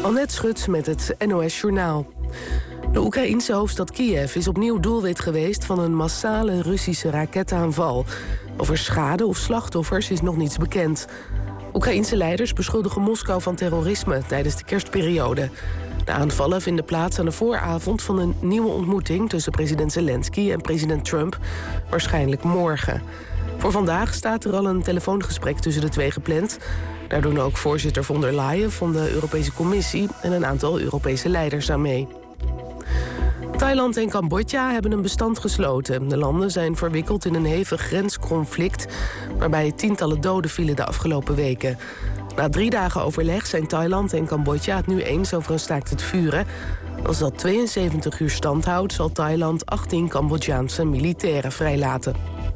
Annette Schut met het NOS Journaal. De Oekraïense hoofdstad Kiev is opnieuw doelwit geweest van een massale Russische raketaanval. Over schade of slachtoffers is nog niets bekend. Oekraïense leiders beschuldigen Moskou van terrorisme tijdens de kerstperiode. De aanvallen vinden plaats aan de vooravond van een nieuwe ontmoeting tussen president Zelensky en president Trump, waarschijnlijk morgen. Voor vandaag staat er al een telefoongesprek tussen de twee gepland. Daar doen ook voorzitter von der Leyen van de Europese Commissie en een aantal Europese leiders aan mee. Thailand en Cambodja hebben een bestand gesloten. De landen zijn verwikkeld in een hevig grensconflict, waarbij tientallen doden vielen de afgelopen weken. Na 3 dagen overleg zijn Thailand en Cambodja het nu eens over een staakt het vuren. Als dat 72 uur stand houdt, zal Thailand 18 Cambodjaanse militairen vrijlaten.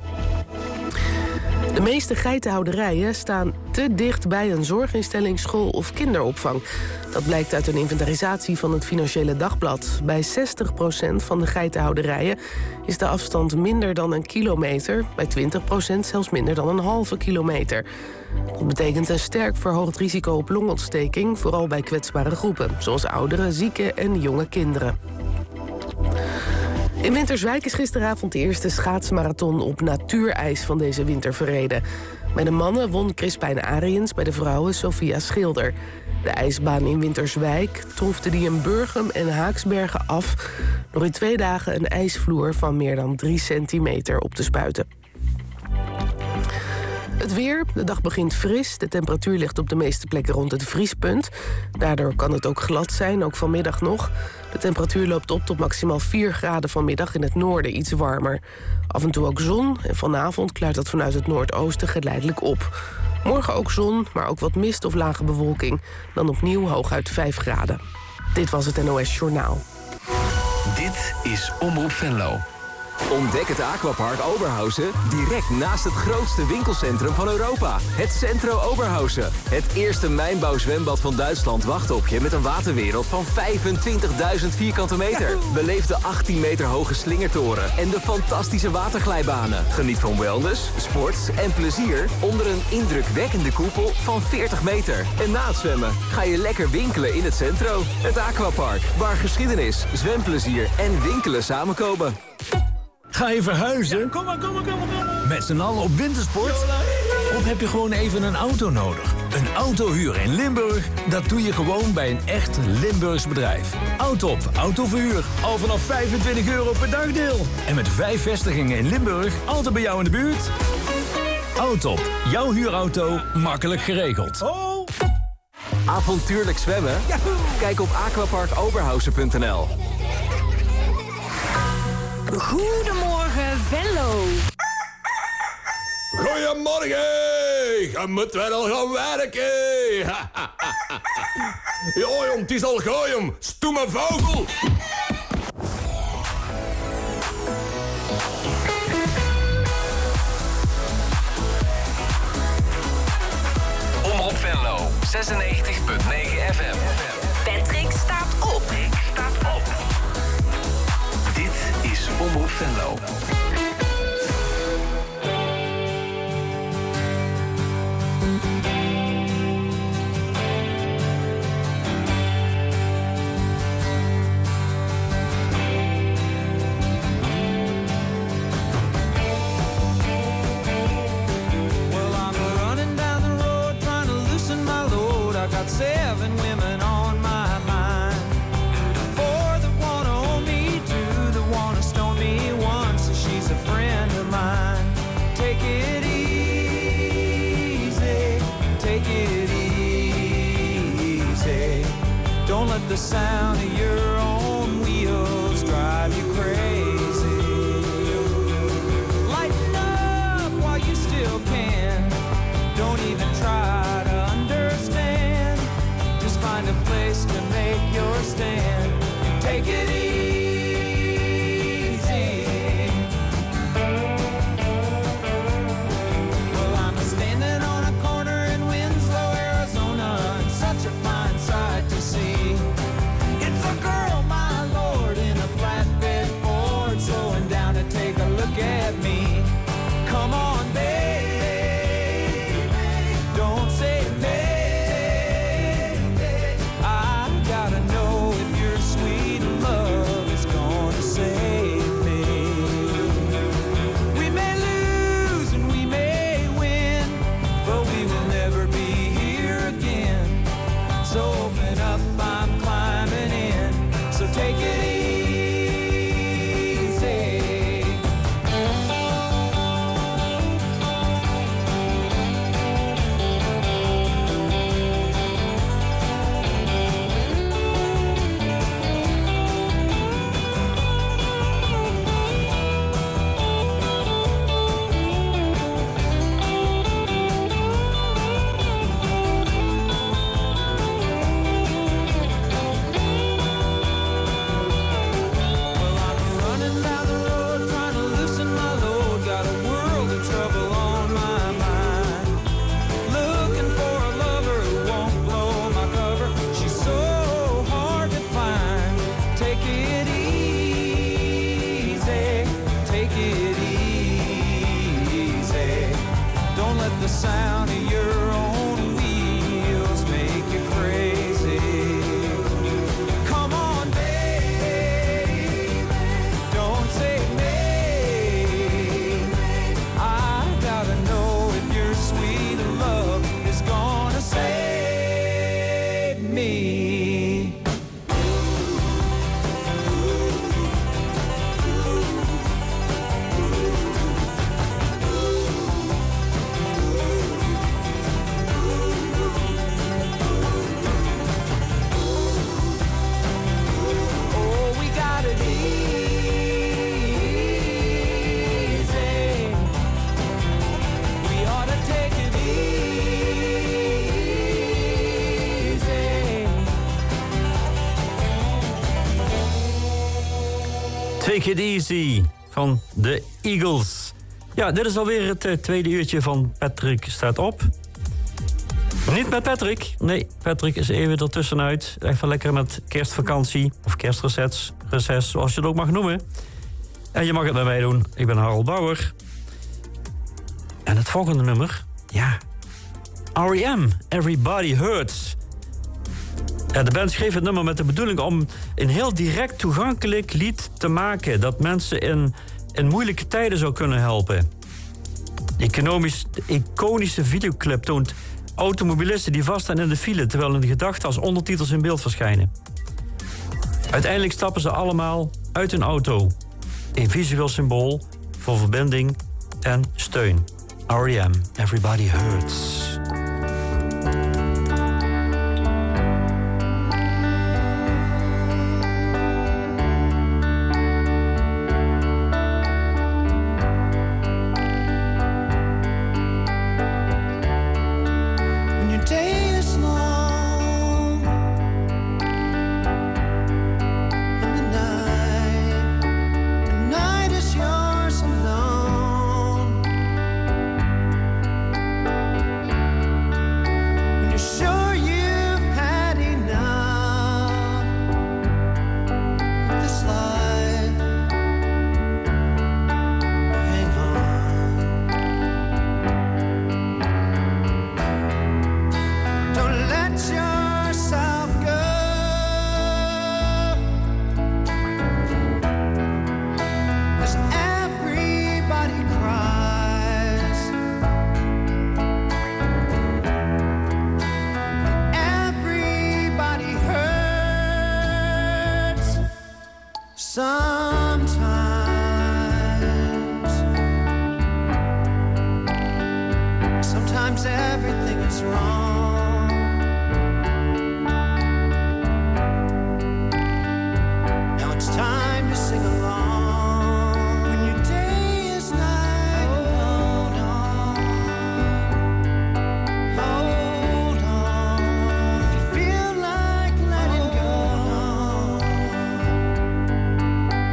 De meeste geitenhouderijen staan te dicht bij een zorginstelling, school of kinderopvang. Dat blijkt uit een inventarisatie van het Financiële Dagblad. Bij 60% van de geitenhouderijen is de afstand minder dan 1 kilometer. Bij 20% zelfs minder dan 1,5 kilometer. Dat betekent een sterk verhoogd risico op longontsteking, vooral bij kwetsbare groepen, zoals ouderen, zieken en jonge kinderen. In Winterswijk is gisteravond de eerste schaatsmarathon op natuurijs van deze winter verreden. Bij de mannen won Crispijn Ariens, bij de vrouwen Sophia Schilder. De ijsbaan in Winterswijk troefde die in Burgum en Haaksbergen af, door in 2 dagen een ijsvloer van meer dan 3 centimeter op te spuiten. Het weer. De dag begint fris. De temperatuur ligt op de meeste plekken rond het vriespunt. Daardoor kan het ook glad zijn, ook vanmiddag nog. De temperatuur loopt op tot maximaal 4 graden vanmiddag, in het noorden iets warmer. Af en toe ook zon en vanavond klaart het vanuit het noordoosten geleidelijk op. Morgen ook zon, maar ook wat mist of lage bewolking. Dan opnieuw hooguit 5 graden. Dit was het NOS Journaal. Dit is Omroep Venlo. Ontdek het Aquapark Oberhausen direct naast het grootste winkelcentrum van Europa. Het Centro Oberhausen. Het eerste mijnbouwzwembad van Duitsland wacht op je met een waterwereld van 25.000 vierkante meter. Beleef de 18 meter hoge slingertoren en de fantastische waterglijbanen. Geniet van wellness, sport en plezier onder een indrukwekkende koepel van 40 meter. En na het zwemmen ga je lekker winkelen in het Centro. Het Aquapark, waar geschiedenis, zwemplezier en winkelen samenkomen. Ga je verhuizen? Ja, kom maar. Met z'n allen op wintersport? Of heb je gewoon even een auto nodig? Een autohuur in Limburg, dat doe je gewoon bij een echt Limburgs bedrijf. Autop, autoverhuur, al vanaf €25 per dagdeel. En met 5 vestigingen in Limburg, altijd bij jou in de buurt. Autop, jouw huurauto, makkelijk geregeld. Oh. Avontuurlijk zwemmen? Yahoo! Kijk op aquaparkoberhausen.nl. Goedemorgen, Venlo. Goedemorgen, je moet wel gaan werken. Ja, jong, het is al goed, jong. Stoeme vogel. Omroep Venlo, 96.9 FM. Patrick staat op. Dit is Omroep Venlo. Well, I'm running down the road trying to loosen my load. I got 7 women on my mind. 4 that wanna own me, 2 that wanna stone me, 1 so she's a friend of mine. Take it easy, take it easy. Don't let the sound of your own wheels drive you crazy. Lighten up while you still can. Don't even try to understand. Just find a place to make your stand. Take it easy. Well, I'm standing on a corner in Winslow, Arizona, and such a fine sight to see. It's a girl, my lord, in a flatbed Ford, slowing down to take a look at me. Come on, baby, don't say baby, I open up, I'm climbing in. So take it easy. Take It Easy van de Eagles. Ja, dit is alweer het tweede uurtje van Patrick Staat Op. Niet met Patrick. Nee, Patrick is even ertussenuit. Even lekker met kerstvakantie of kerstreces, zoals je het ook mag noemen. En je mag het met mij doen. Ik ben Harold Bauer. En het volgende nummer, ja, R.E.M. Everybody Hurts. Ja, de band schreef het nummer met de bedoeling om een heel direct toegankelijk lied te maken. Dat mensen in moeilijke tijden zou kunnen helpen. De iconische videoclip toont automobilisten die vaststaan in de file, terwijl hun gedachten als ondertitels in beeld verschijnen. Uiteindelijk stappen ze allemaal uit hun auto. Een visueel symbool voor verbinding en steun. R.E.M. Everybody Hurts. Sometimes everything is wrong. Now it's time to sing along. When your day is night, hold on, hold on. If you feel like letting go,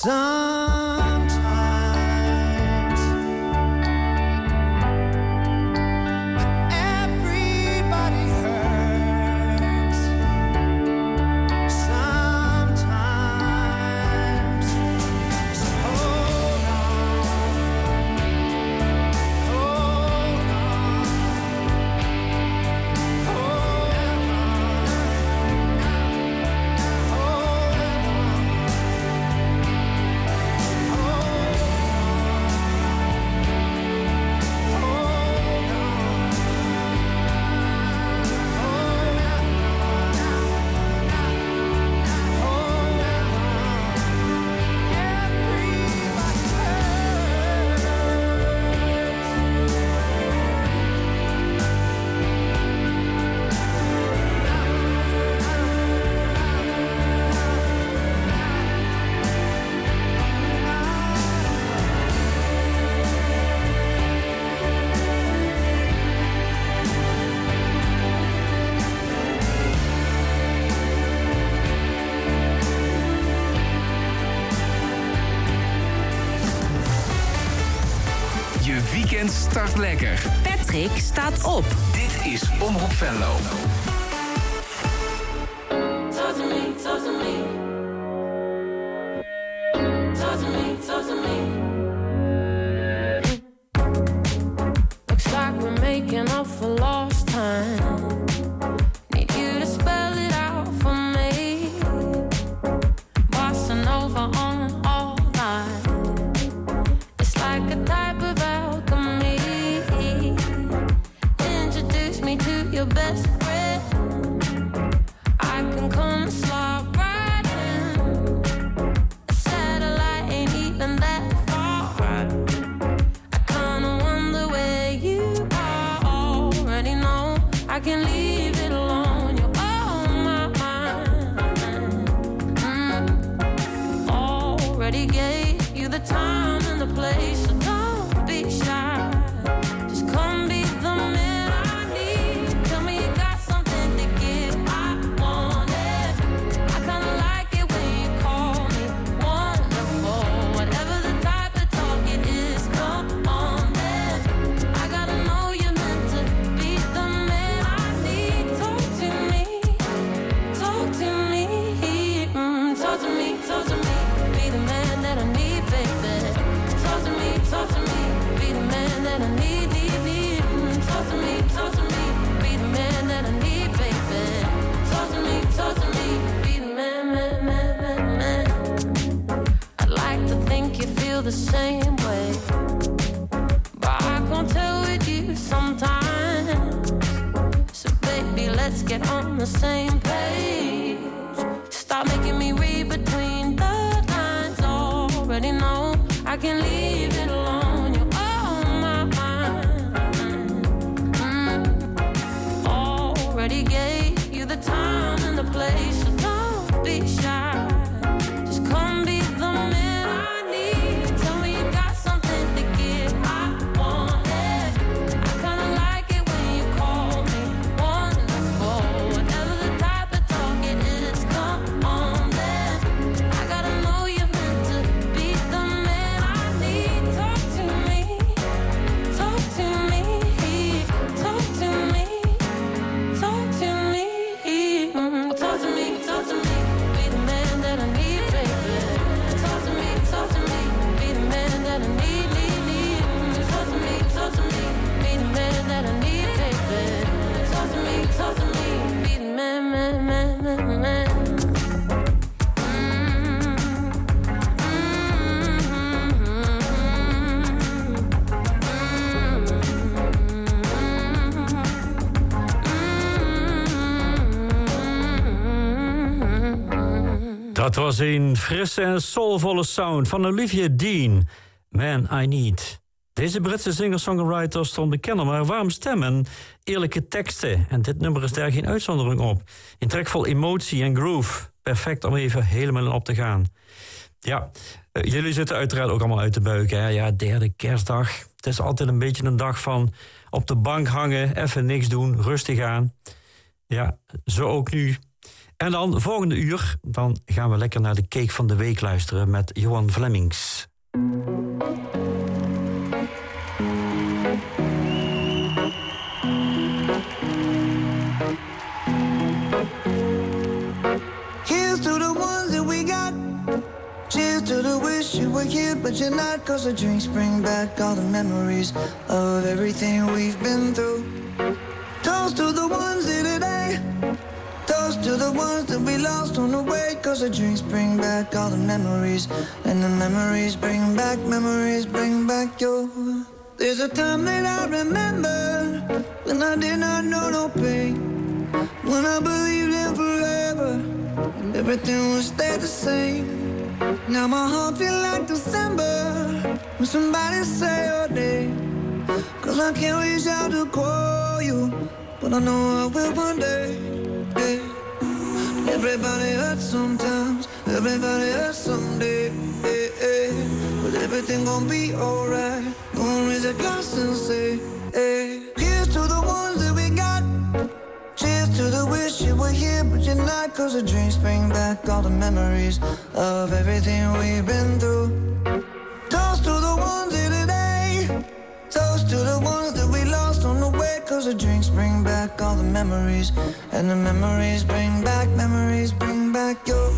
weekend start lekker. Patrick staat op. Dit is Omroep Venlo. Talk to me, talk to me. Talk to me, talk to me. Looks like we're making up for lost time. Need you to spell it out for me. Bossing over on all night. It's like a type of alchemy. Introduce me to your best friend. I can come and slide right in. A satellite ain't even that far. I kinda wonder where you are. Already know I can leave it alone. You're on my mind. Already gave you the time and the place, so don't be shy. Just come be the man I need. Tell me you got something to give. I want it. I kinda like it when you call me wonderful. Whatever the type of talk it is, come on then. I gotta know you're meant to be the man I need. Talk to me, talk to me, talk to me, talk to me. Be the man that I need, baby. Talk to me, talk to me. Be the man that I need, need. Talk to me, talk to me. Be the man that I need, baby. Talk to me, talk to me. Be the man, man, man, man, man. I'd like to think you feel the same way, but I can't tell with you sometimes. So baby, let's get on the same page. Stop making me read between the lines. Already know I can leave it alone. You're on my mind. Already gave you the time and the place, so don't be shy. Just come be the man I need. Tell me you got something to give. I want it. I kinda like it when you call me wonderful. Whatever the type of talk it is, come on then. I gotta know you're meant to be the man I need. Talk to me, talk to me, talk to me, talk to me, talk to me, talk to me. Be the man that I need, baby. Talk to me, talk to me. Be the man that I need, need. Talk to me, talk to me. Be the man that I need, baby. Talk to me, talk to me. Be the man, man, man, man, man. Dat was een frisse en soulvolle sound van Olivia Dean. Man, I Need. Deze Britse singer-songwriter stond bekend om haar warme stem en eerlijke teksten. En dit nummer is daar geen uitzondering op. Een track vol emotie en groove. Perfect om even helemaal in op te gaan. Ja, jullie zitten uiteraard ook allemaal uit te buiken. Hè? Ja, derde kerstdag. Het is altijd een beetje een dag van op de bank hangen, even niks doen, rustig aan. Ja, zo ook nu. En dan volgende uur, dan gaan we lekker naar de Cake van de Week luisteren met Johan Flemmings. Here's to the ones that we got. Cheers to the wish you were here, but you're not. 'Cause the drinks bring back all the memories of everything we've been through. Toast to the ones in today. Toast to the ones that we lost on the way. 'Cause the drinks bring back all the memories. And the memories bring back your. There's a time that I remember when I did not know no pain. When I believed in forever and everything would stay the same. Now my heart feel like December when somebody say your name. 'Cause I can't reach out to call you, but I know I will one day. Yeah. Everybody hurts sometimes, everybody hurts someday. Yeah, yeah. But everything gon' be alright. Gonna raise a glass and say, hey. Here's to the ones that we got. Cheers to the wish you were here, but you're not. 'Cause the drinks bring back all the memories of everything we've been through. Toast to the ones in today. Toast to the ones that we lost on the way. 'Cause the drinks bring back all the memories. And the memories bring back your.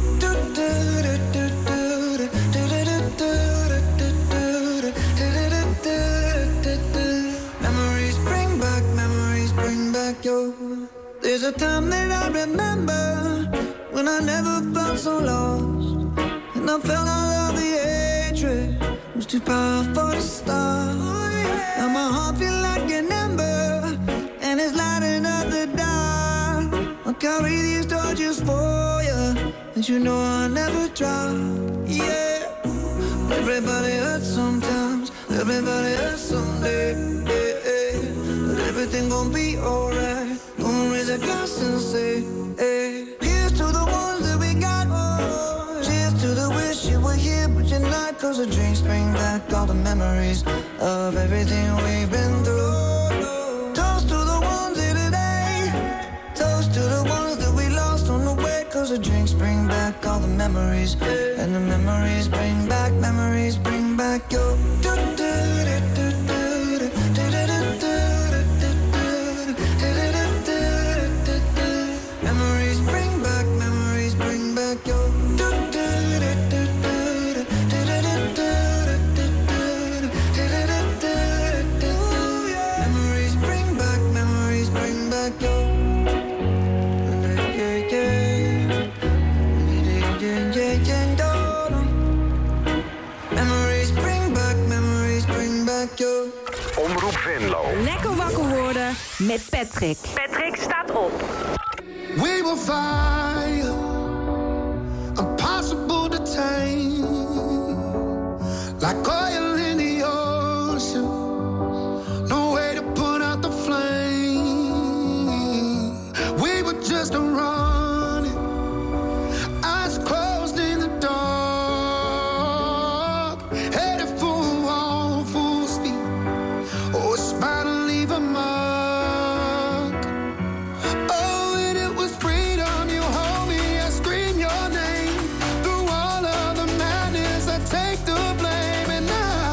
Memories bring back your. There's a time that I remember when I never felt so lost. And I felt all of the hatred was too powerful to stop. Now my heart feel like an ember and it's lighting up the dark. I'll carry these torches for you, and you know I'll never drop. Yeah. Everybody hurts sometimes, everybody hurts someday. Yeah, yeah. But everything gon' be alright. Gonna raise a glass and say, hey. Here's to the ones that we got. Oh. Cheers to the wish you were here, but you're not. 'Cause the drinks bring back all the memories of everything we've been through. Toast to the ones in today. Toast to the ones that we lost on the way. 'Cause the drinks bring back all the memories. And the memories bring back your. Memories bring back your. Memories bring back your. Memories bring back your. Omroep Venlo. Lekker wakker worden met Patrick. Patrick staat op. We will fire, impossible to tame, like oil in the ocean, no way to put out the flame. We were just running, eyes closed in the dark, headed for a wall, full speed, oh, it's about to leave a mark. Take the blame and now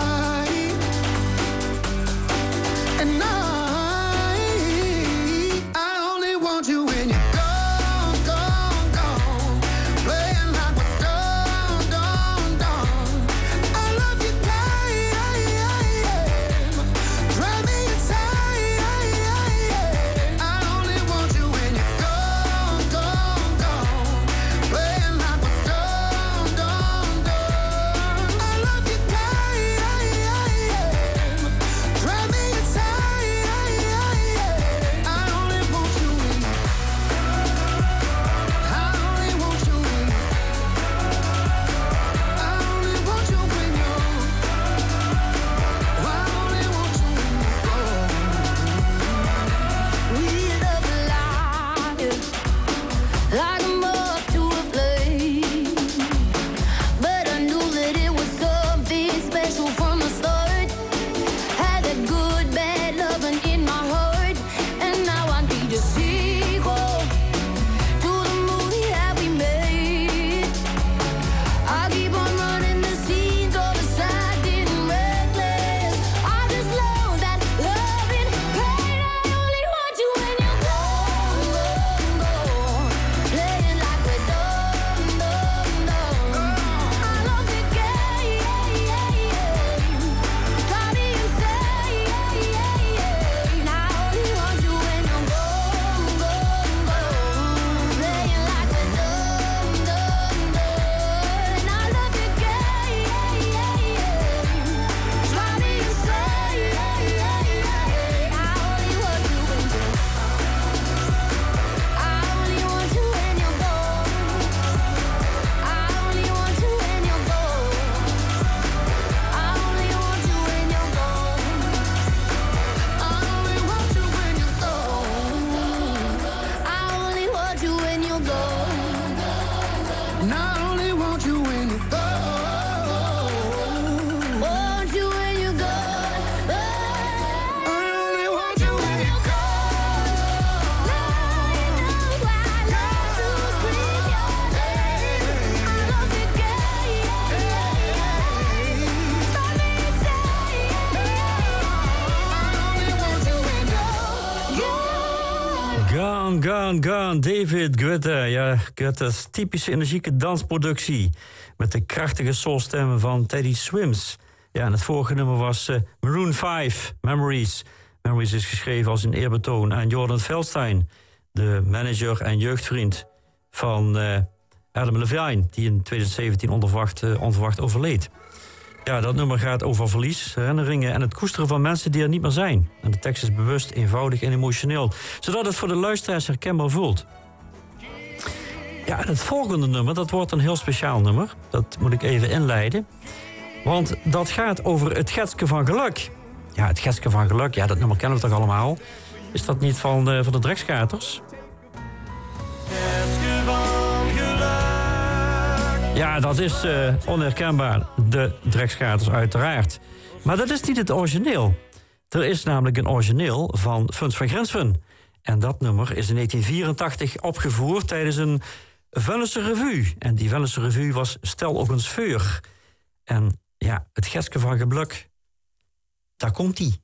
Gone, Gone, David Guetta. Ja, Guetta's typische energieke dansproductie. Met de krachtige soulstemmen van Teddy Swims. Ja, en het vorige nummer was Maroon 5, Memories. Memories is geschreven als een eerbetoon aan Jordan Feldstein, de manager en jeugdvriend van Adam Levine, die in 2017 onverwacht overleed. Ja, dat nummer gaat over verlies, herinneringen en het koesteren van mensen die er niet meer zijn. En de tekst is bewust, eenvoudig en emotioneel, zodat het voor de luisteraars herkenbaar voelt. Ja, en het volgende nummer, dat wordt een heel speciaal nummer. Dat moet ik even inleiden. Want dat gaat over het Getske van Geluk. Ja, het Getske van Geluk, ja, dat nummer kennen we toch allemaal? Is dat niet van de Drekskaters? Getske van geluk. Ja, dat is onherkenbaar. De Drekskaters uiteraard. Maar dat is niet het origineel. Er is namelijk een origineel van Funs van Grinsven. En dat nummer is in 1984 opgevoerd tijdens een Venlose revue. En die Venlose revue was Stel op een Sfeur. En ja, het Getske van Geluk, daar komt-ie.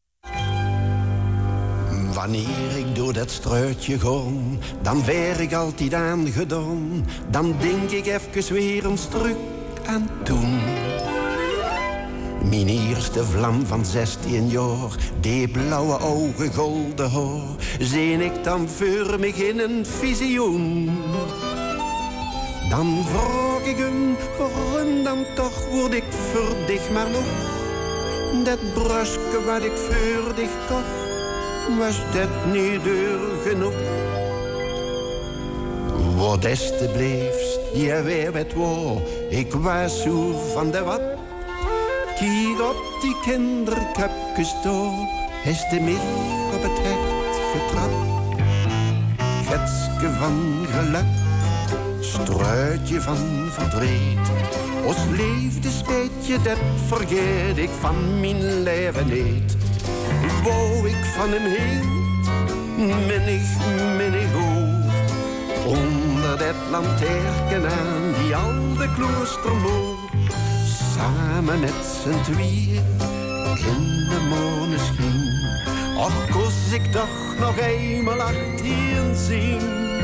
Wanneer ik door dat struitje kom, dan werd ik altijd aangedaan. Dan denk ik even weer eens terug aan toen. Mijn eerste vlam van 16 jaar, die blauwe ogen, golden haar, zie ik dan voor me in een visioen. Dan vraag ik hem, waarom dan toch word ik voor dich maar nog? Dat brusje wat ik voor dich kocht, was dat niet duur genoeg? Wat is te bleefs, ja weer met waar, ik was zo van de wat. Kijk op die kinderkapjes door, is de midden op het hek getrapt. Getske van geluk, struitje van verdriet. Ons liefdesbeetje, dat vergeet ik van mijn leven niet. Wou ik van hem heen, minnig hoog. Onder dat lanterken aan die oude kloostermoor. Samen met z'n tweeën in de maneschijn. Och, koos ik toch nog eenmaal achterin zien.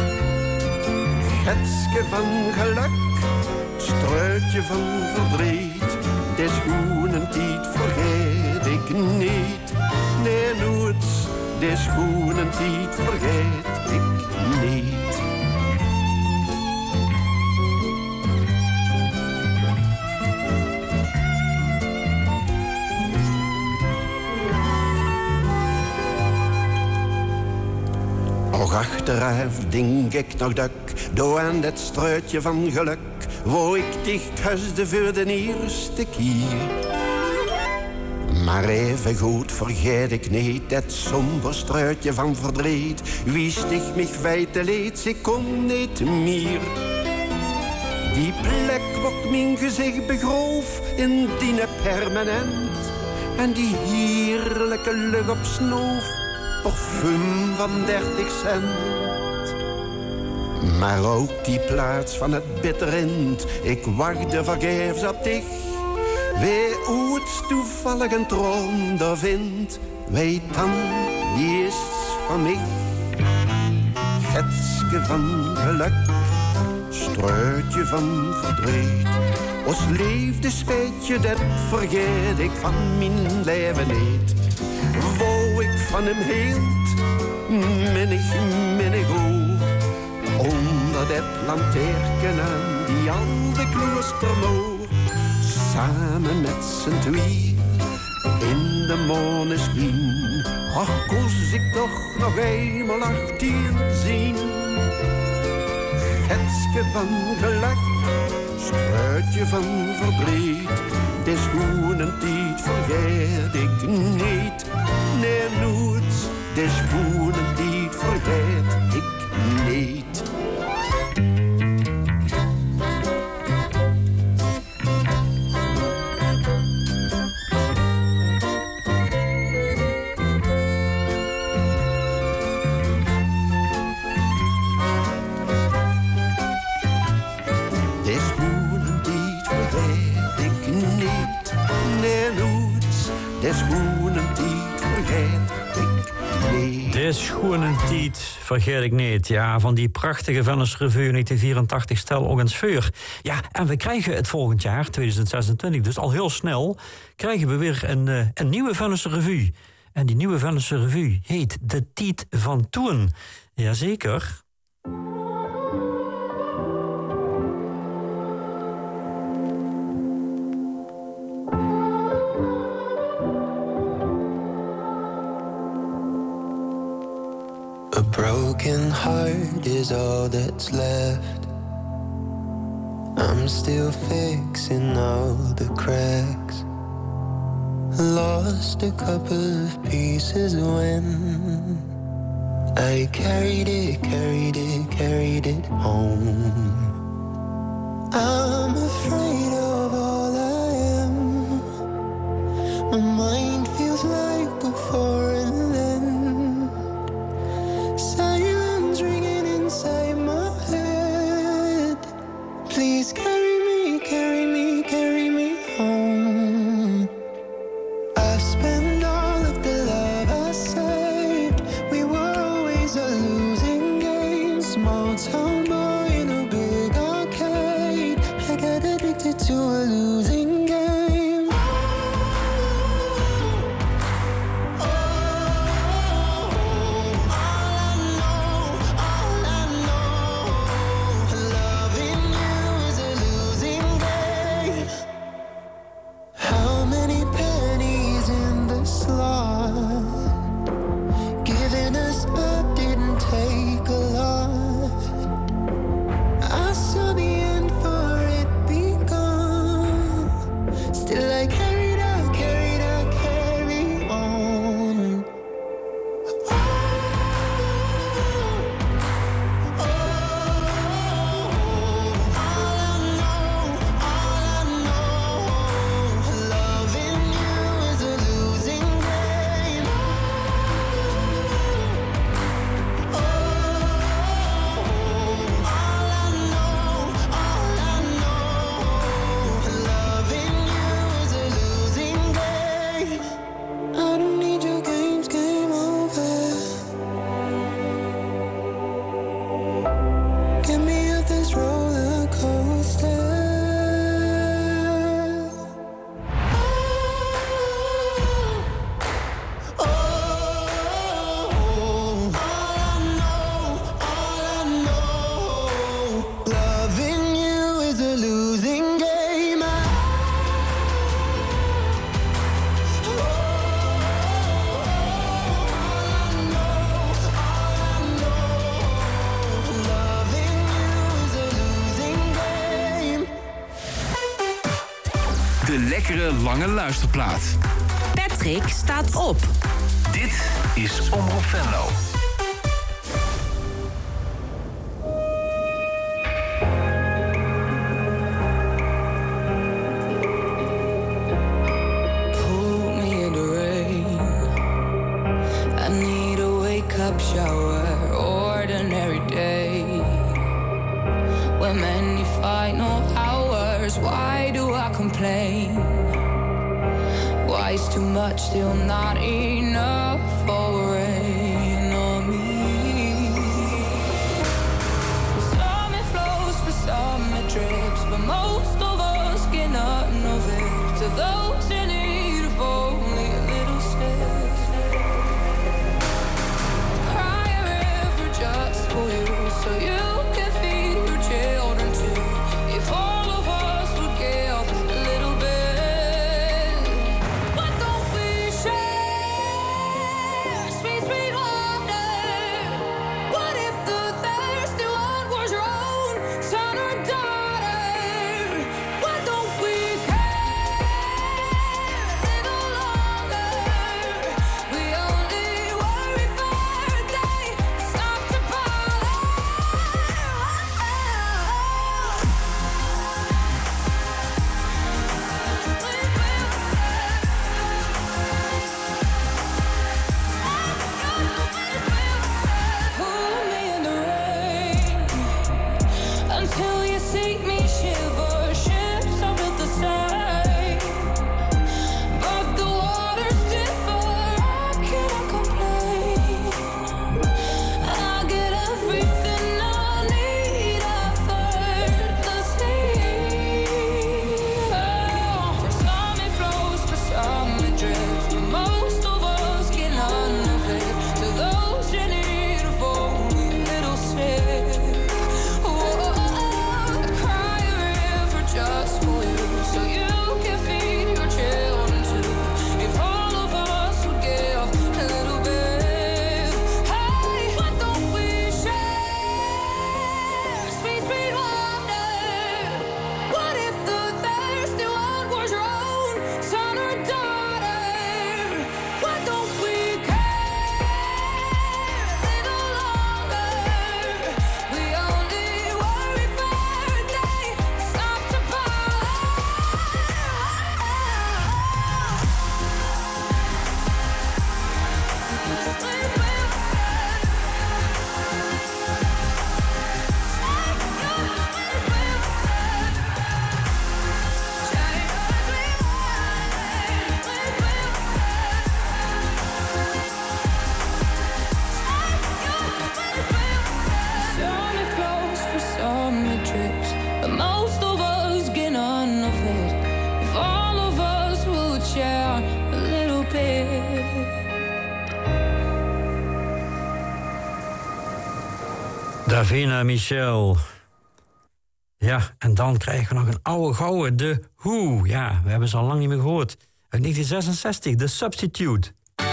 Getske van geluk, struitje van verdriet. Des schoenen tijd vergeet ik niet. Nee, nooit, des schoenen tijd vergeet ik niet. Och, achteraf denk ik nog dat ik door aan dat struitje van geluk, wo ik dicht huisde voor de eerste keer. Maar even goed vergeet ik niet dat somber struitje van verdriet. Wie sticht mich feite leed, ik kon niet meer. Die plek wordt mijn gezicht begroof in die permanent. En die heerlijke lucht op snoof, parfum van 30 cent. Maar ook die plaats van het bitterind, ik wachtte vergeefs op dich. Wie ooit toevallig een troon daar vindt, weet dan, die is van mij. Getske van geluk, struitje van verdriet. Ons liefdespeetje, dat vergeet ik van mijn leven niet. Wou ik van hem hield, minnig hoog. Onder dat lanterken aan die oude kloostermoor. Samen met z'n twee in de maneschijn. Ach, koos ik toch nog eenmaal achterin zien. Getske van geluk, struitje van verdriet. De schoenen tijd vergeet ik niet. Nee, nooit, de schoenen tijd vergeet ik niet. De schoenen die vergeet ik ik leef. De schoenen tiet, vergeet ik niet. Ja, van die prachtige Venusrevue 1984 stel ook eens vuur. Ja, en we krijgen het volgend jaar, 2026, dus al heel snel, krijgen we weer een nieuwe Venusrevue. En die nieuwe Venusrevue heet De Tiet van Toen. Jazeker. A broken heart is all that's left. I'm still fixing all the cracks. Lost a couple of pieces when I carried it home. I'm afraid of all I am. My mind feels like a foreign land. Silence ringing inside my head. Please carry me, carry me, carry me home. I've spent all of the love I saved. We were always a losing game. Small town boy in a big arcade. I got addicted to a losing game. Lekkere lange luisterplaat. Patrick staat op. Dit is Omroep Venlo. Pull me in the rain. I need a wake-up shower. Ordinary day. When many final hours. Why do I complain? Why is too much still not enough for rain on me? For some it flows, for some it drips, but most of us get nothing of it. To those in need of only a little sip, cry a river just for you, so you can feed your children too. If all of us would give a little bit, why don't we share? Davina Michel. Ja, en dan krijgen we nog een oude gouden, de Who. Ja, we hebben ze al lang niet meer gehoord. Uit 1966, The Substitute.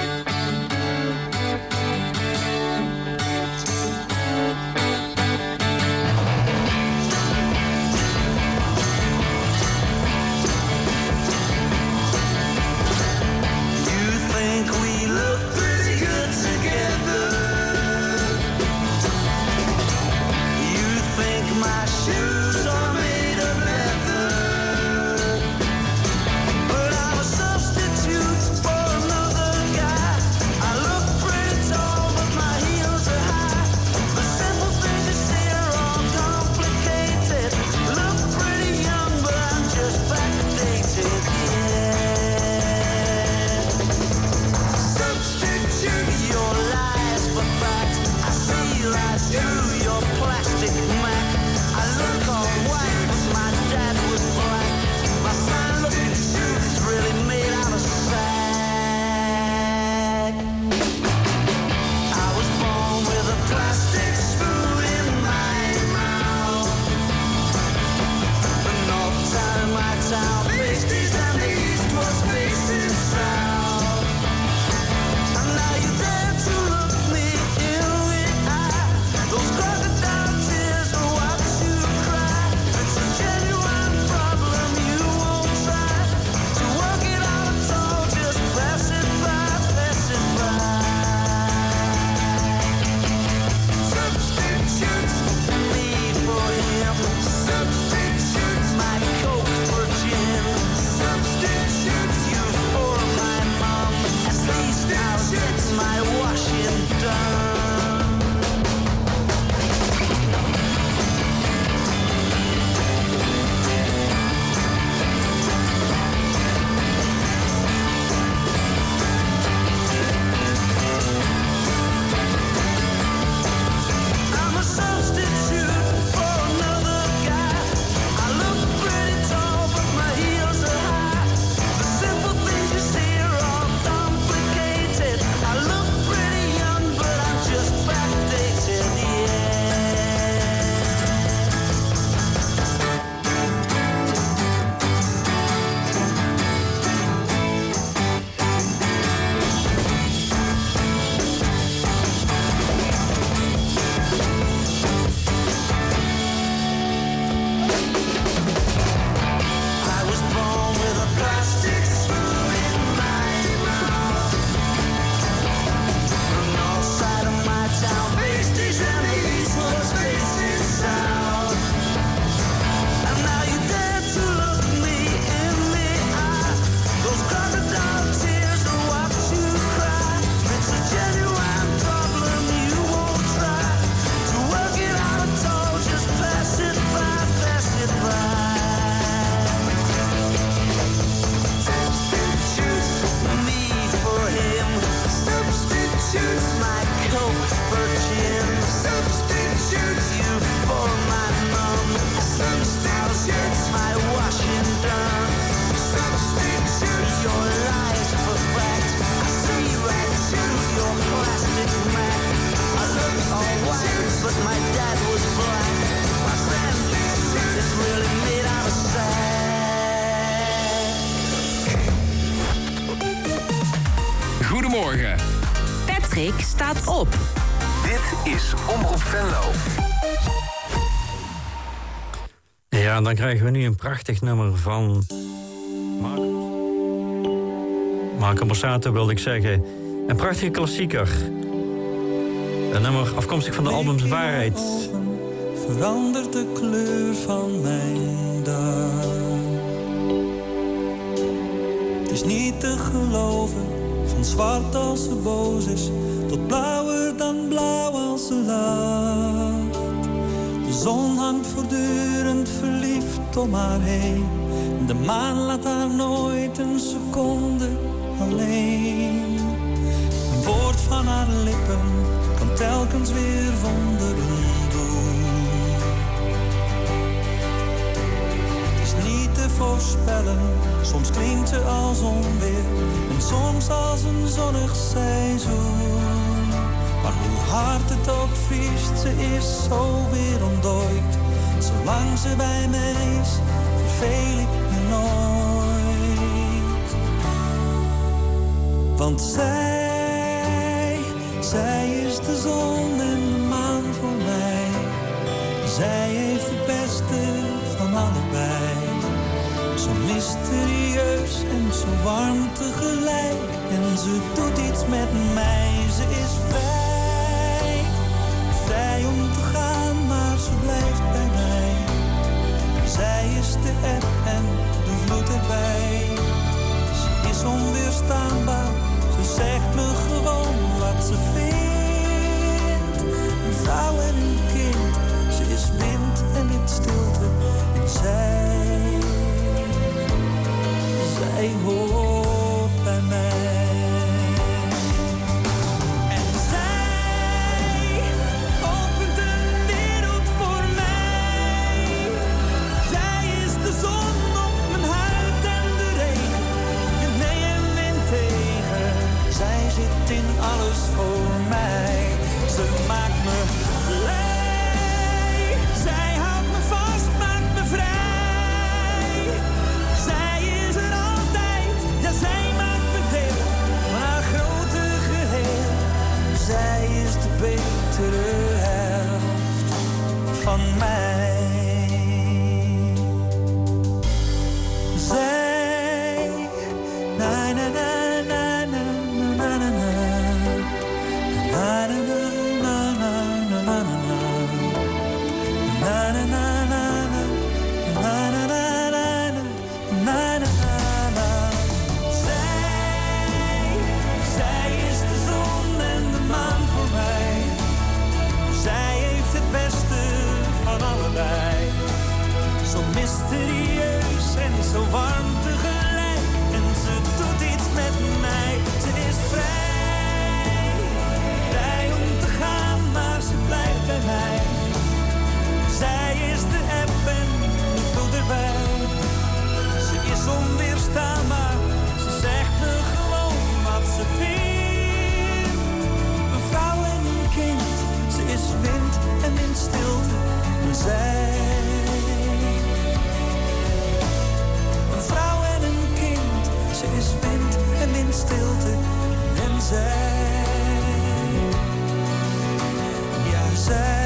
Goedemorgen. Patrick staat op. Dit is Omroep Venlo. Ja, dan krijgen we nu een prachtig nummer van Marco Borsato, wilde ik zeggen. Een prachtige klassieker. Een nummer afkomstig van de albums Waarheid. Verandert de kleur van mijn dag. Het is niet te geloven, van zwart als ze boos is, tot blauwer dan blauw als ze lacht. De zon hangt voortdurend verliefd om haar heen. De maan laat haar nooit een seconde alleen. Een woord van haar lippen kan telkens weer wonderen doen. Het is niet te voorspellen, soms klinkt ze als onweer en soms als een zonnig seizoen. Maar hoe hard het ook vriest, ze is zo weer ontdooid. Zolang ze bij mij is, verveel ik me nooit. Want zij is de zon en de maan voor mij. Zij heeft het beste van allebei. Zo mysterieus en zo warm tegelijk. En ze doet iets met mij. Ze is vrij, vrij om te gaan, maar ze blijft bij mij. Zij is de eb en de vloed erbij. Ze is onweerstaanbaar, ze zegt me gewoon wat ze vindt. Een vrouw en een kind, ze is wind en in stilte. En zij hoort bij mij. En zij opent een wereld voor mij. Zij is de zon op mijn huid en de regen. En nee en wind tegen. Zij zit in alles voor mij. Ze maakt me blij. Zij houdt me vast, maakt me vrij. Zij is er altijd, ja zij maakt me deel van haar grote geheel. Zij is de betere helft van mij. Zij, na na na na na na na na na na na na na na na. Zij is de zon en de maan voor mij. Zij heeft het beste van allebei. Zo mysterieus en zo warm tegelijk. En ze doet iets met mij. Ze is vrij, vrij om te gaan, maar ze blijft bij mij. Zij is de eb en de vloed erbij. Ze is onweerstaanbaar, ze zegt me gewoon wat ze vindt. Een vrouw en een kind, ze is wind en in stilte. En zij, een vrouw en een kind, ze is wind en in stilte. En zij, ja zij.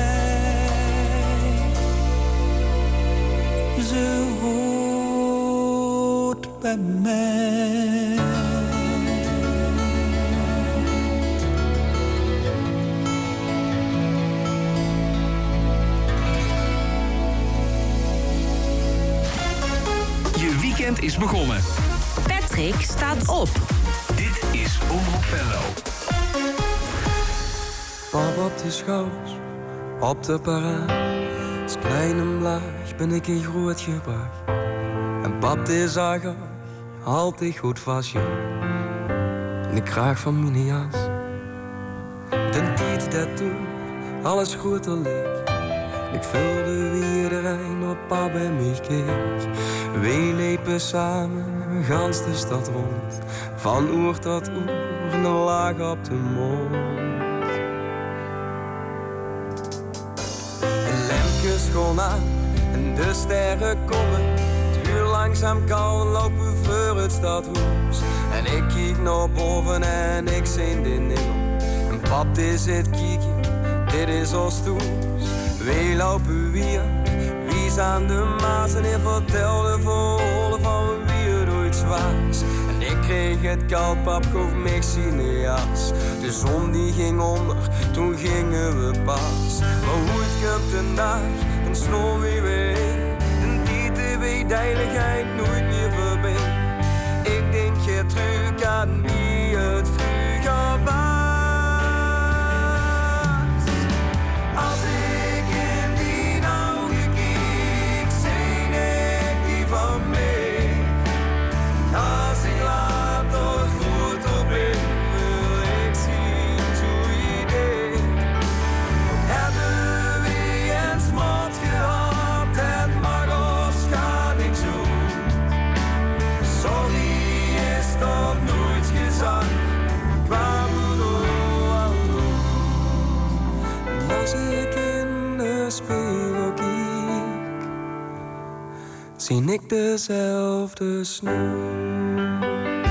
Ze hoort bij mij. Je weekend is begonnen. Patrick staat op. Dit is Omroep Venlo. Pap op de schouders, op de parade. Als klein en blaag ben ik in groot gebracht. En pap die zag er altijd goed vast, ja. En ik kraag van mijn jas. Den tijd dat toen alles groter leek. Ik vulde weer de Rijn op pap en mij keek. Wij liepen samen, gans de stad rond. Van oer tot oer, en laag op de mond. Gewoon aan en de sterren komen. Het uur langzaam kan lopen voor het stadhuis. En ik kijk naar boven en ik zie de hemel. En pap die zit kijken, dit is ons toes. Wij lopen weer, wie zijn de maas. En hij vertelde verhalen van wie het ooit was. En ik kreeg het koud, pap gaf mij zijn jas. De zon die ging onder, toen gingen we pas. Maar hoe het komt een dag, en snor weer weg. En die tv-deiligheid nooit meer voorbij. Ik denk je terug aan wie het vroeger was. Als ik in die ogen kijk, zijn ik die van mij. Als ik later groter ben, wil ik zien hoe je deed. Hebben we eens mot gehad, het mag ons gar niet zo. zie ik dezelfde sneeuw.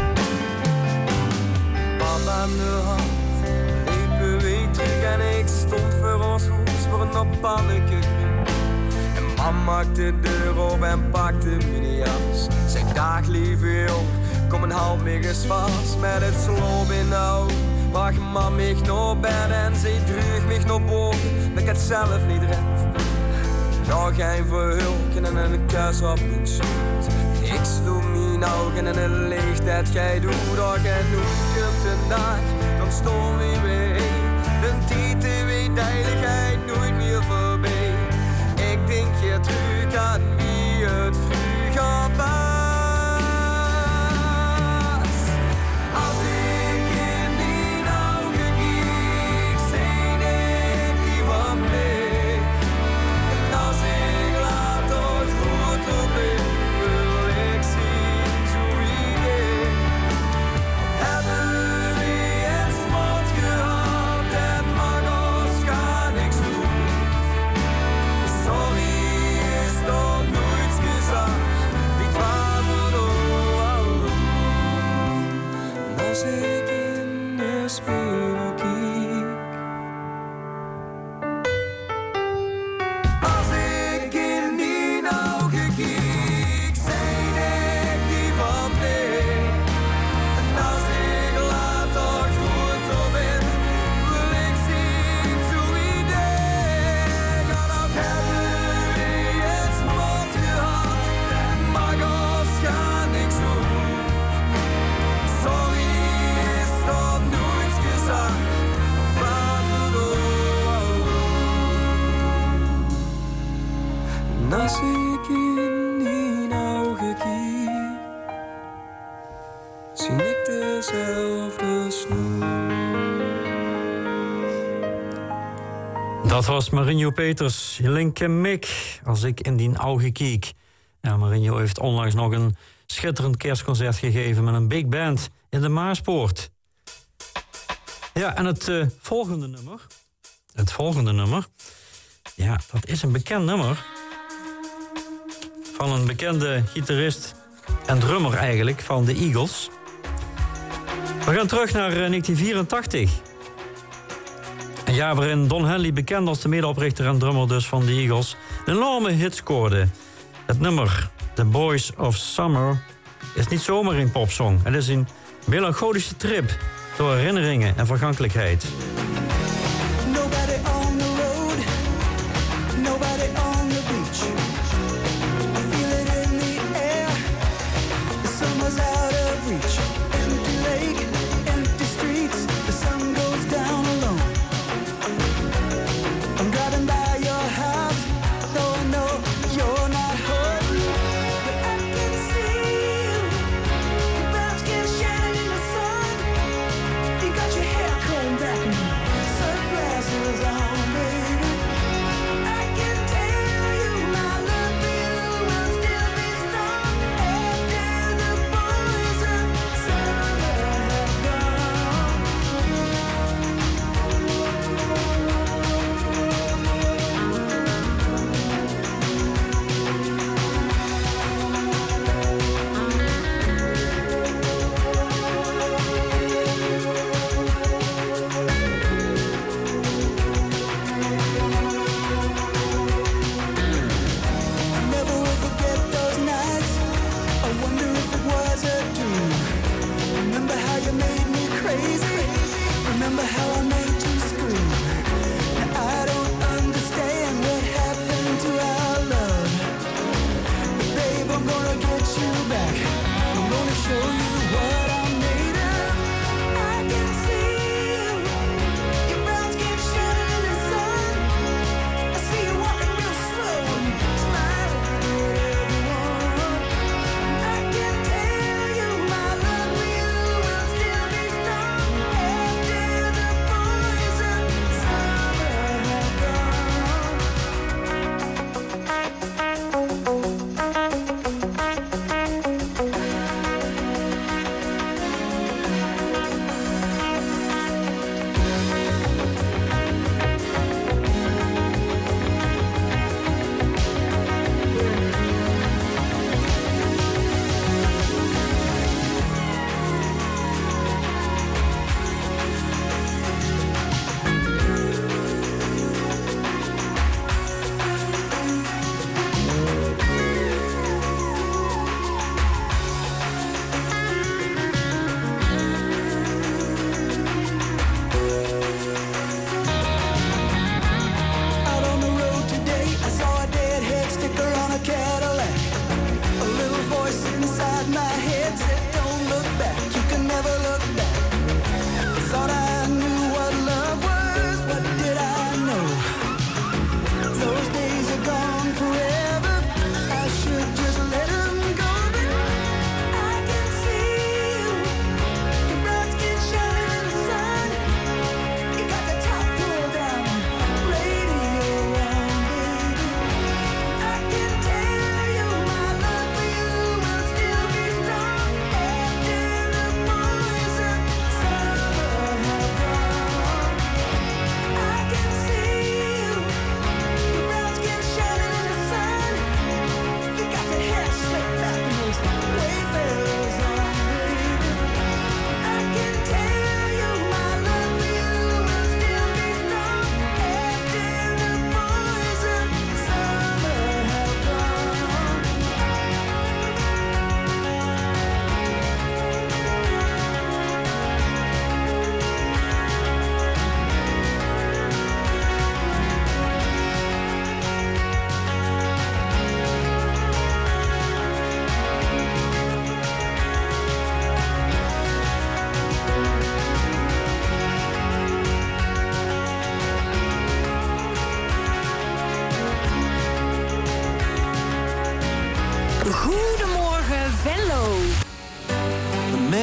Papa aan de hand, liepen weer terug en ik stond voor ons huis voor een panneke. En mam maakte de deur op en pakte mijn jas. Zeg dag lieve jong, kom een half meer eens vast met het sloop in de oog. Mag mam mij naar bed en ze terug mij naar boven, dat ik het zelf niet red. Nog een verhulken en een kus op mijn schoot. Ik sloeg mijn ogen en het licht dat gij doet. Dag en nooit komt een dag, dan stoom we weer. De tijd weet heiligheid nooit meer voorbij. Ik denk je terug aan wie het vroeger was. Als ik in die ogen kijk, zijn ik die van mij. En als ik later groter ben, wil ik zien zo idee. Hebben we eens wat gehad, het mag ons gar niks doen. Sorry is toch nooit gezegd, die twijfel al. Als ik in de spiegel kijk, als ik in die ogen kijk, zijn ik die van mij. En als ik later groter ben, wil ik zien zo idee. Ja, dan hebben we eens wat gehad, maar ons gaat niks doen. Sorry is toch nooit gezegd, en als ik in die ogen kijk, zie ik dezelfde sneeuw. Dat was Marinho Peters, Linke Mick, als ik in die ogen keek. Ja, Marinho heeft onlangs nog een schitterend kerstconcert gegeven met een big band in de Maaspoort. Ja, en het volgende nummer, ja, dat is een bekend nummer. Van een bekende gitarist en drummer eigenlijk, van de Eagles. We gaan terug naar 1984. Een jaar waarin Don Henley, bekend als de medeoprichter en drummer dus van de Eagles, een enorme hit scoorde. Het nummer The Boys of Summer is niet zomaar een popsong. Het is een melancholische trip door herinneringen en vergankelijkheid. Nobody on the road, nobody on the beach. I feel it in the air, the summer's out of reach. Empty lake, empty streets, the sun goes down alone. I'm driving by your house, though I know you're not home. But I can see you, your brown skin shining in the sun. You got your hair combed back.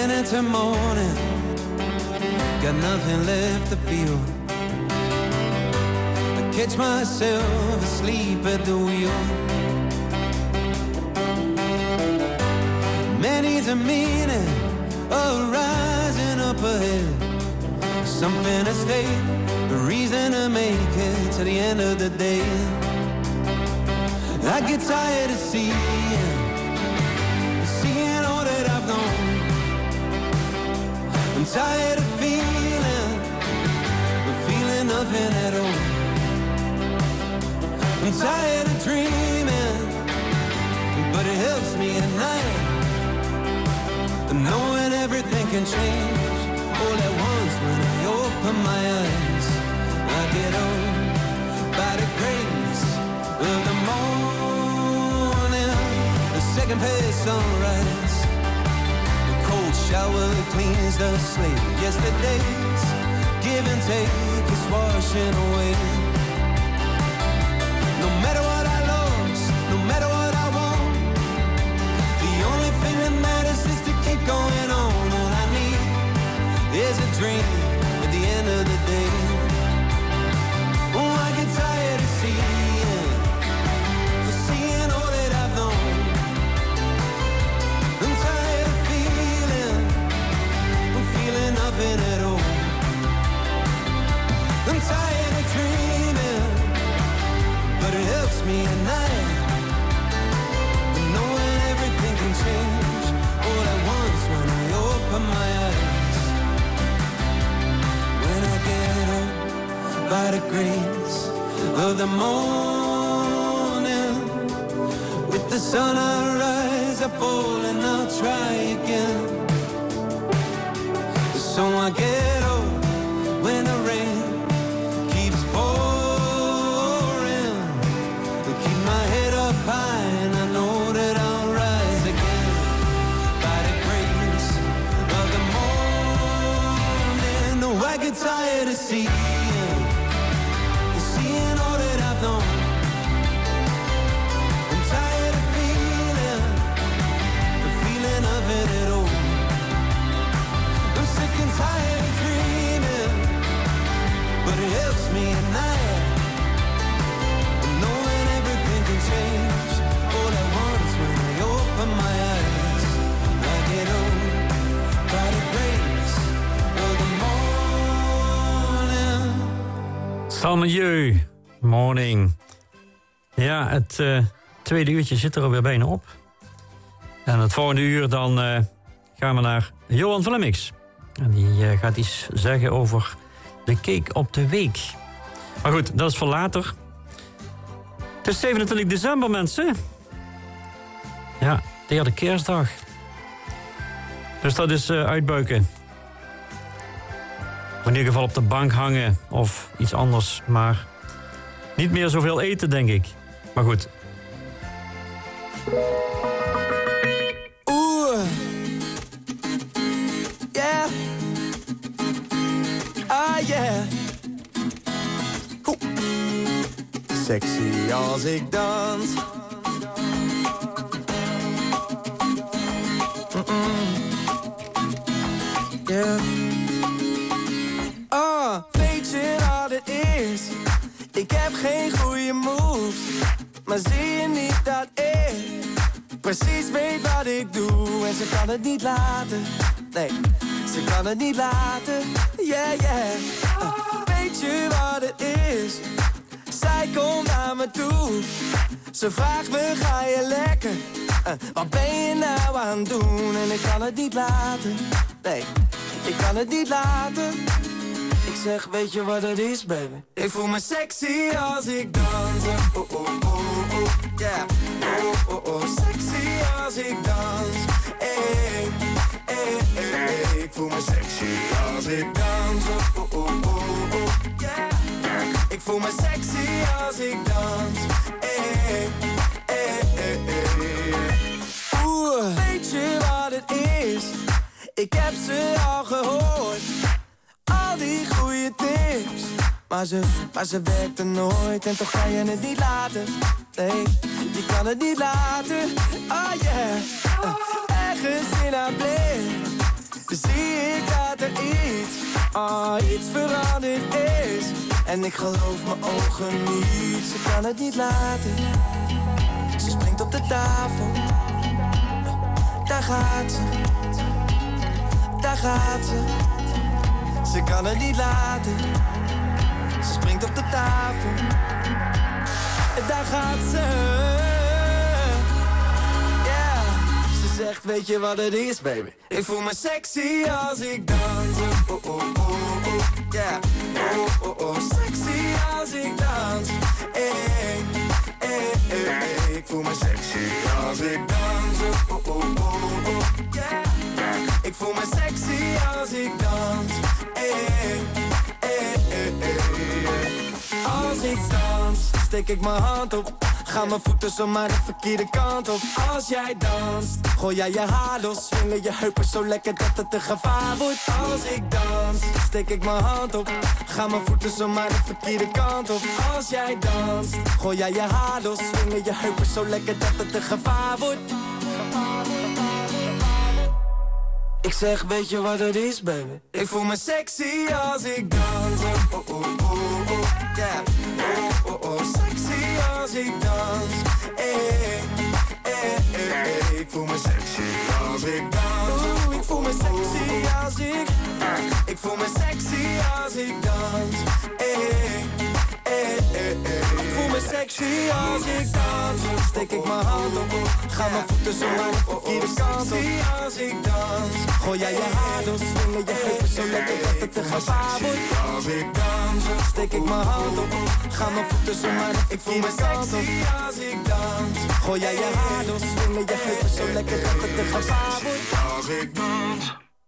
Turning into morning, got nothing left to feel. I catch myself asleep at the wheel. Many's a meaning of rising up ahead. Something to stay, a reason to make it to the end of the day. I get tired of seeing all that I've known. I'm tired of feeling nothing at all. I'm tired of dreaming, but it helps me at night, knowing everything can change all at once when I open my eyes. I get old by the grace of the morning, the second page sunrise. The cold shower cleans the slate. Yesterday's give and take is washing away. No matter what I lost, no matter what I want, the only thing that matters is to keep going on. All I need is a dream at the end of the day. Oh, I get tired of seeing all that I've known. I'm tired of feeling nothing at all. I'm tired of dreaming, but it helps me at night, knowing everything can change all at once when I open my eyes. When I get up by the grace of the morning, with the sun I rise, I fall and I'll try again. So I get up when the rain keeps pouring. I keep my head up high and I know that I'll rise again. By the grace of the morning. No, I get tired of seeing all that I've known. I'm tired of feeling of it at all. I'm sick and tired of dreaming, but it helps me at night, knowing everything can change all at once when I open my eyes. I get old by the grace of the morning. Sanne morning. Ja, het tweede uurtje zit er alweer bijna op. En het volgende uur dan gaan we naar Johan Flemmix. En die gaat iets zeggen over de cake op de week. Maar goed, dat is voor later. Het is 27 december, mensen. Ja, derde kerstdag. Dus dat is uitbuiken. In ieder geval op de bank hangen of iets anders. Maar niet meer zoveel eten, denk ik. Maar goed. Oeh. Yeah. Ah, yeah. Oeh. Sexy als ik dans. Yeah. Ah, weet je wat het is? Ik heb geen goede moves, maar zie je niet dat ik precies weet wat ik doe? En ze kan het niet laten, nee, ze kan het niet laten, yeah, yeah. Weet je wat het is? Zij komt naar me toe, ze vraagt me, ga je lekker? Wat ben je nou aan het doen? En ik kan het niet laten, nee, ik kan het niet laten. Ik zeg, weet je wat het is, baby? Ik voel me sexy als ik dans. Oh, oh, oh, oh, yeah. Oh, oh, oh, sexy als ik dans. Hey, hey, hey, hey. Ik voel me sexy als ik dans. Oh, oh, oh, oh, yeah. Ik voel me sexy als ik dans. Hey, hey, hey, hey. Oeh, weet je wat het is? Ik heb ze al gehoord. Al die goede tips, maar ze werkte nooit en toch kan je het niet laten. Nee, je kan het niet laten. Oh yeah, ergens in haar blik iets veranderd is. En ik geloof mijn ogen niet, ze kan het niet laten. Ze springt op de tafel, daar gaat ze. Daar gaat ze, ze kan het niet laten. Ze springt op de tafel, daar gaat ze. Yeah, ze zegt, weet je wat het is, baby? Ik voel me sexy als ik dans. Oh, oh, oh, oh, yeah. Oh, oh, oh, sexy als ik dans. Hey, hey, hey, hey. Ik voel me sexy als ik dans. Oh, oh, oh, oh, yeah. Ik voel me sexy als ik dans. Hey, hey, hey, hey. Als ik dans, steek ik mijn hand op. Gaan mijn voeten zomaar de verkeerde kant op. Als jij danst, gooi jij je haar los. Swingen je heupen zo lekker dat het een gevaar wordt. Als ik dans, steek ik mijn hand op. Gaan mijn voeten zomaar de verkeerde kant op. Als jij danst, gooi jij je haar los. Swingen je heupen zo lekker dat het een gevaar wordt. Ik zeg, weet je wat het is, baby? Ik voel me sexy als ik dans. Oh, oh, oh, oh, yeah. Oh, oh, oh, sexy als ik dans. Hey, hey, hey, hey. Ik voel me sexy als ik dans. Oeh, ik voel me sexy als ik. Ik voel me sexy als ik dans. Hey, hey, hey, hey. Ik voel me sexy als ik dans. Steek ik mijn hand op. Ga mijn voeten zo aan de verkeerde kant op. Als ik dans, gooi jij je haar los. Swingen je heupen zo lekker dat het een gevaar wordt. Als ik dans, steek ik mijn hand op. Ga mijn voeten zo aan de verkeerde kant op. Als ik dans, gooi jij je haar los. Swingen je heupen zo lekker dat het een gevaar wordt. Als ik dans.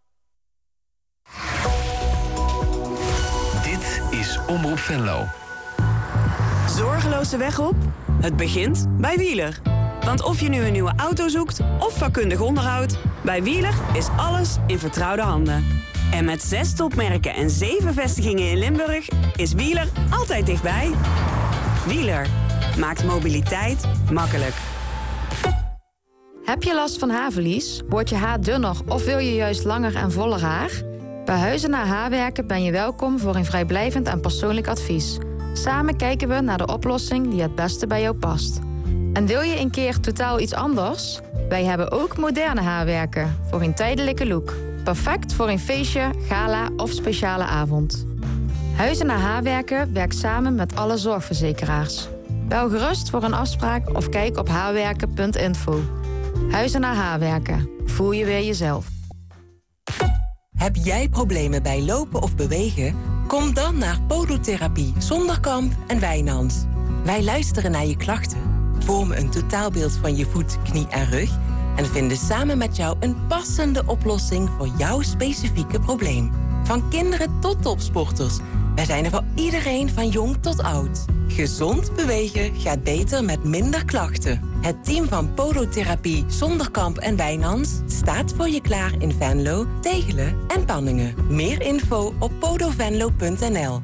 Dit is Omroep Venlo. Zorgeloos de weg op? Het begint bij Wieler. Want of je nu een nieuwe auto zoekt of vakkundig onderhoud, bij Wieler is alles in vertrouwde handen. En met 6 topmerken en 7 vestigingen in Limburg is Wieler altijd dichtbij. Wieler maakt mobiliteit makkelijk. Heb je last van haarverlies? Wordt je haar dunner of wil je juist langer en voller haar? Bij Huizen naar Haarwerken ben je welkom voor een vrijblijvend en persoonlijk advies. Samen kijken we naar de oplossing die het beste bij jou past. En wil je een keer totaal iets anders? Wij hebben ook moderne haarwerken voor een tijdelijke look. Perfect voor een feestje, gala of speciale avond. Huizen naar Haarwerken werkt samen met alle zorgverzekeraars. Bel gerust voor een afspraak of kijk op haarwerken.info. Huizen naar Haarwerken. Voel je weer jezelf. Heb jij problemen bij lopen of bewegen? Kom dan naar Podotherapie Zonderkamp en Wijnands. Wij luisteren naar je klachten, vormen een totaalbeeld van je voet, knie en rug en vinden samen met jou een passende oplossing voor jouw specifieke probleem. Van kinderen tot topsporters. Wij zijn er voor iedereen van jong tot oud. Gezond bewegen gaat beter met minder klachten. Het team van Podotherapie Zonderkamp en Wijnands staat voor je klaar in Venlo, Tegelen en Panningen. Meer info op podovenlo.nl.